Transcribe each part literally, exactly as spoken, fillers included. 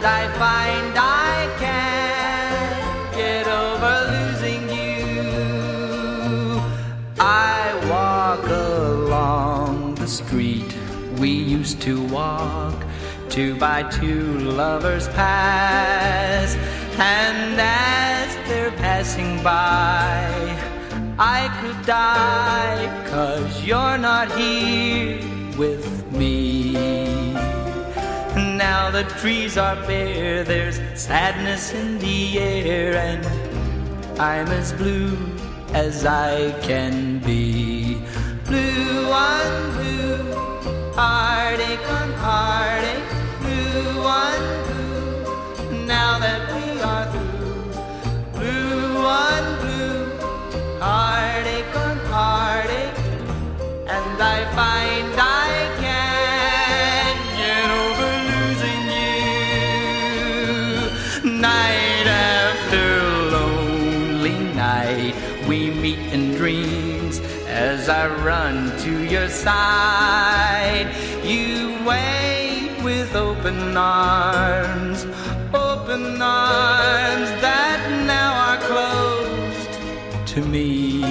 I find I can't get over losing you. I walk along the street we used to walk, two by two lovers pass, and as they're passing by, I could die, 'cause you're not here with me. Now the trees are bare, there's sadness in the air, and I'm as blue as I can be. Blue on blue, heartache on heartache, blue on blue, now that we are through. Blue on blue, heartache on heartache, and I find I can't get over losing you. Night after lonely night, we meet in dreams as I run to your side. You wait with open arms, open arms that now are closed to me.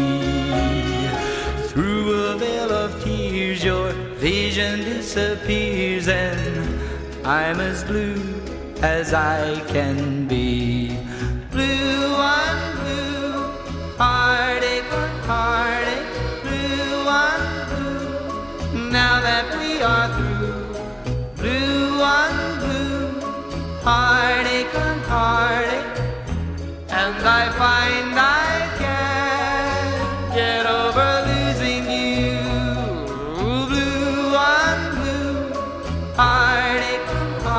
Through a veil of tears, your vision disappears, and I'm as blue as I can be. Blue on blue, heartache on heartache, blue on blue, now that we are through. Blue on blue, heartache on heartache, and I find I can't get over losing you. Blue on blue, heartache on heartache.